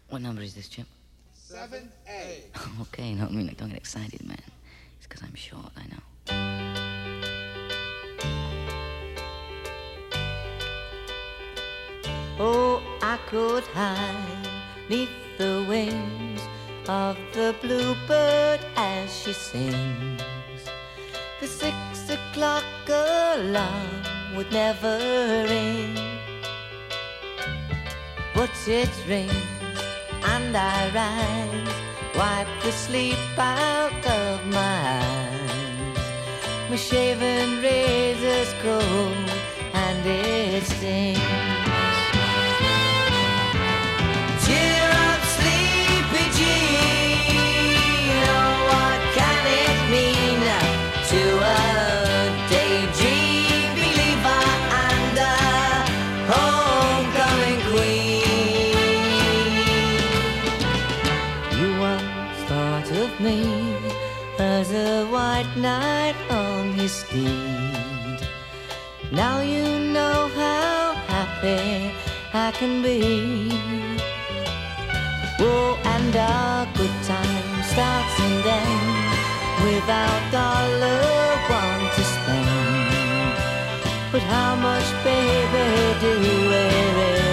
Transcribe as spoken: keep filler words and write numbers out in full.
What number is this, Chip? seven A. Okay, no, I mean, don't get excited, man. It's because I'm short, I know. Oh, I could hide neath the wings of the bluebird as she sings. The six o'clock alarm would never ring, but it rings and I rise, wipe the sleep out of my eyes. My shaven razor's cold and it stings. Cheer up, sleepy Jean. Oh, what can it mean to a daydream believer and a homecoming queen? You once thought of me as a white knight on his steed. Now you know how happy I can be. Oh, and our good time starts and ends without dollar one to spend. But how much, baby, do we really